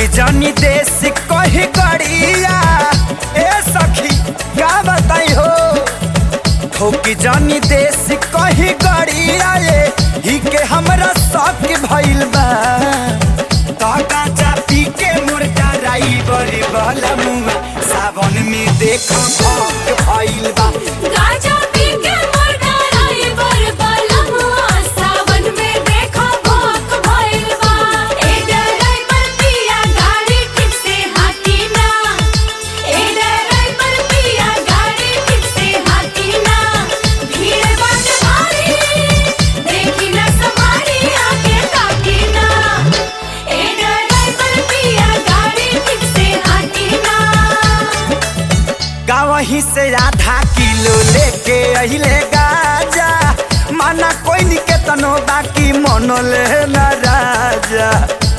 जानी देश कही गड़िया ए सखी क्या बताई हो। ठोकी जानी देश कही गड़िया ये ही के हमरा शौक भइल बा। गांजा पी के मुर्गा राई बड़ी बलमुआ सावन में देखो भौक भइल बा। गांजा पी के मुर्गा राई बड़ी बलमुआ सावन में देखो भौक भइल बा। ए ड्राइवर पिया गाड़ी ठीक से हाकी ना, ए ड्राइवर पिया गाड़ी ठीक से हाकी ना। भीड़ बात भारी देखी ना समारी आगे ताकी ना। ए ड्राइवर पिया गाड़ी ठीक से हाकी ना। गावही से आधा किलो लेके अहिले गाजा माना कोई निके तनो बाकी मनले न राजा।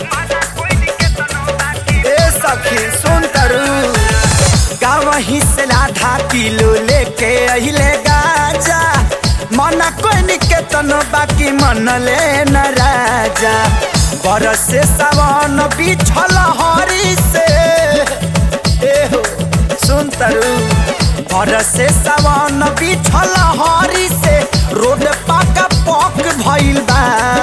ए सखी सुन तरु गावही से आधा किलो लेके अहिले गाजा माना कोई निके तनो बाकी मनले न राजा। बरसे सावन बिछल हरी से ए हो सुन तरु बरसे सावन बिछल हरी से रोड पाका पक भइल बा।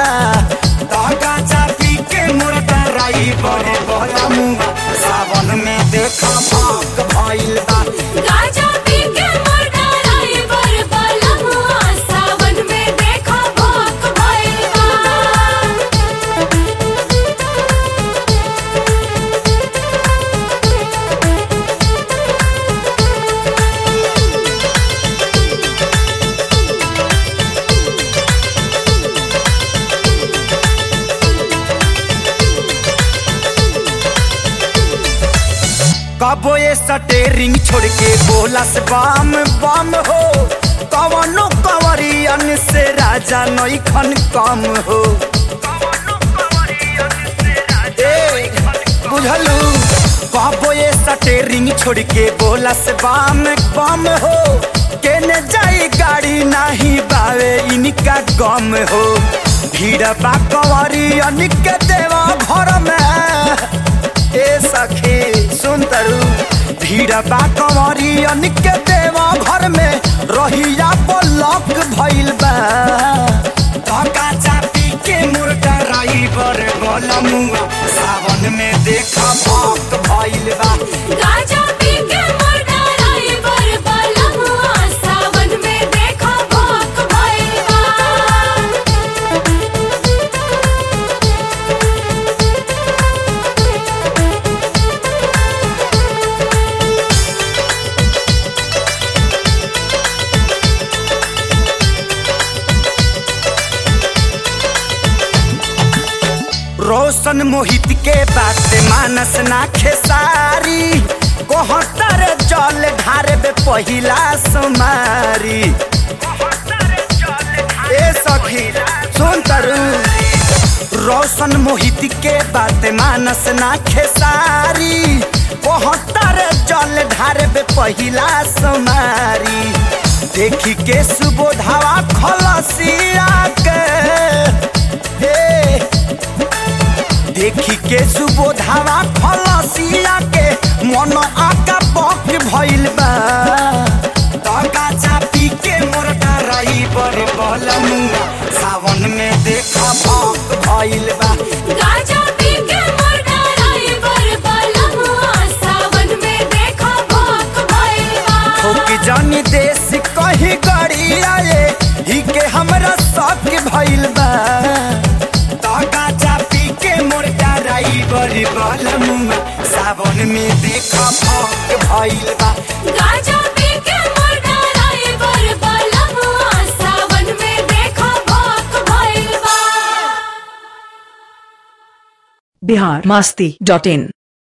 गांजा पी के मुर्गा राई बड़े बलमुआ सावन में देखा भौक भइल बा। गांजा पी के मुर्गा राई बड़ी बलमुआ सावन में देखो भौक भइल बा। कबो ये स्टेरिंग छोड़ के बोलस बम बम हो। कवनो कंवरियन से राजा नइखन कम हो। ए बुझलू कबो ये स्टेरिंग छोड़ के बोलस बम बम हो। केने जाई गाड़ी नाही बावे इनका गम हो। भीड़ बा कंवरियन के देवा घर में ए सखी सुन तरु भीड़ बा कंवरियन के देवा घर में रहिया ब्लॉक भइल बा। गांजा पी के मुर्गा राई बड़े बलमुआ सावन में देखा भौक भइल बा। गांजा पी के मुर्गा राई बड़ी बलमुआ सावन में देखो भौक भइल बा। रोशन मोहित के बात मानस ना खेसारी कोहतर जल ढारे बे पहिला सुमारी। ए सखी सुन तरु रोशन मोहित के बात मानस ना खेसारी कोहतर जल ढारे बे पहिला सुमारी। देखी के सुबोधावा खलसिया के देखी के सुबोधावा खलसिया के मन आका बक भइल बा। गांजा पी के मुर्गा राई बड़े बलमुआ सावन में देखा भौक भइल बा। गांजा पी के मुर्गा राई बड़ी बलमुआ सावन में देखो भौक भइल बा। ठोकी जानी देश कही गड़िया ये ही के हमरा शौक भइल बा। गांजा पी के मुर्गा राई बड़ी बलमुआ सावन में देखा भौक भइल बा। गांजा पी के मुर्गा राई बड़ी बलमुआ सावन में देखो भौक भइल बा। biharmasti.in